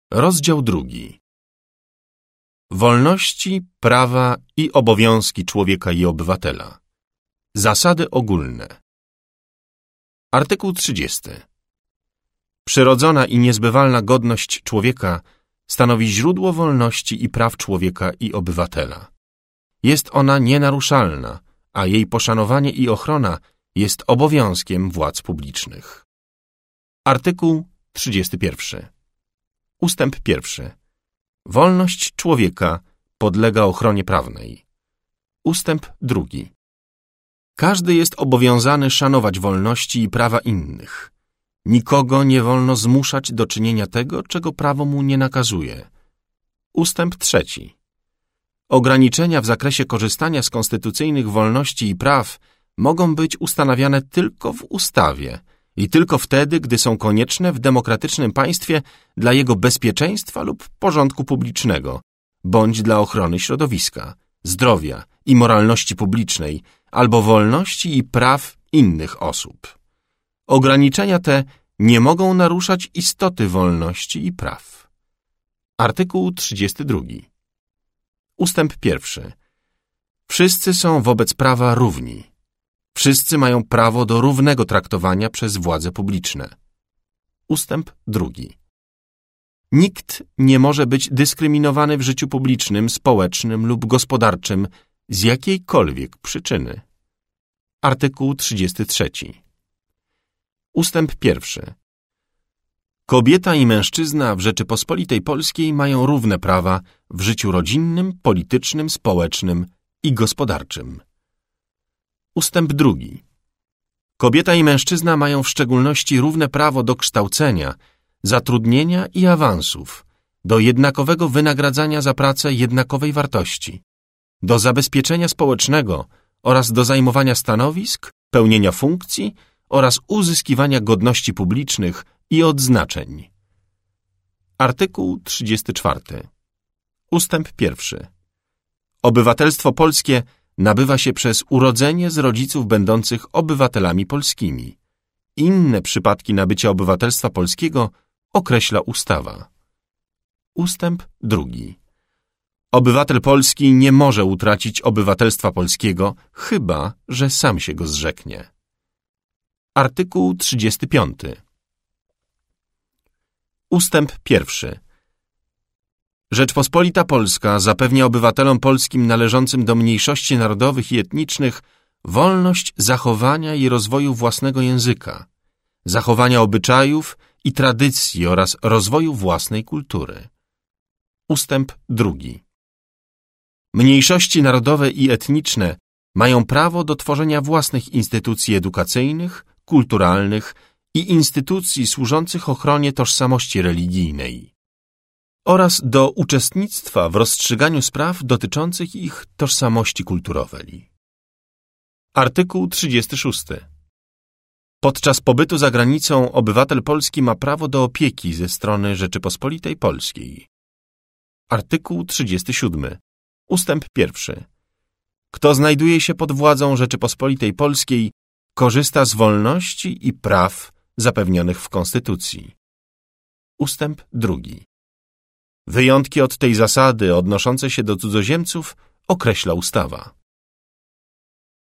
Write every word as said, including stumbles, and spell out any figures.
Rozdział drugi. Wolności, prawa i obowiązki człowieka i obywatela. Zasady ogólne. Artykuł trzydziesty. Przyrodzona i niezbywalna godność człowieka stanowi źródło wolności i praw człowieka i obywatela. Jest ona nienaruszalna, a jej poszanowanie i ochrona jest obowiązkiem władz publicznych. Artykuł trzydziesty pierwszy. Ustęp pierwszy. Wolność człowieka podlega ochronie prawnej. Ustęp drugi. Każdy jest obowiązany szanować wolności i prawa innych. Nikogo nie wolno zmuszać do czynienia tego, czego prawo mu nie nakazuje. Ustęp trzeci. Ograniczenia w zakresie korzystania z konstytucyjnych wolności i praw mogą być ustanawiane tylko w ustawie i tylko wtedy, gdy są konieczne w demokratycznym państwie dla jego bezpieczeństwa lub porządku publicznego, bądź dla ochrony środowiska, zdrowia i moralności publicznej, albo wolności i praw innych osób. Ograniczenia te nie mogą naruszać istoty wolności i praw. Artykuł trzydziesty drugi. Ustęp pierwszy. Wszyscy są wobec prawa równi. Wszyscy mają prawo do równego traktowania przez władze publiczne. Ustęp drugi. Nikt nie może być dyskryminowany w życiu publicznym, społecznym lub gospodarczym z jakiejkolwiek przyczyny. Artykuł trzydziesty trzeci. Ustęp pierwszy. Kobieta i mężczyzna w Rzeczypospolitej Polskiej mają równe prawa w życiu rodzinnym, politycznym, społecznym i gospodarczym. Ustęp drugi. Kobieta i mężczyzna mają w szczególności równe prawo do kształcenia, zatrudnienia i awansów, do jednakowego wynagradzania za pracę jednakowej wartości, do zabezpieczenia społecznego oraz do zajmowania stanowisk, pełnienia funkcji oraz uzyskiwania godności publicznych i odznaczeń. Artykuł trzydziesty czwarty. Ustęp pierwszy. Obywatelstwo polskie nabywa się przez urodzenie z rodziców będących obywatelami polskimi. Inne przypadki nabycia obywatelstwa polskiego określa ustawa. Ustęp drugi. Obywatel polski nie może utracić obywatelstwa polskiego, chyba że sam się go zrzeknie. Artykuł trzydziesty piąty. Ustęp pierwszy. Rzeczpospolita Polska zapewnia obywatelom polskim należącym do mniejszości narodowych i etnicznych wolność zachowania i rozwoju własnego języka, zachowania obyczajów i tradycji oraz rozwoju własnej kultury. Ustęp drugi. Mniejszości narodowe i etniczne mają prawo do tworzenia własnych instytucji edukacyjnych, kulturalnych i instytucji służących ochronie tożsamości religijnej oraz do uczestnictwa w rozstrzyganiu spraw dotyczących ich tożsamości kulturowej. Artykuł trzydziesty szósty. Podczas pobytu za granicą obywatel polski ma prawo do opieki ze strony Rzeczypospolitej Polskiej. Artykuł trzydziesty siódmy. Ustęp pierwszy. Kto znajduje się pod władzą Rzeczypospolitej Polskiej, korzysta z wolności i praw zapewnionych w Konstytucji. Ustęp drugi. Wyjątki od tej zasady odnoszące się do cudzoziemców określa ustawa.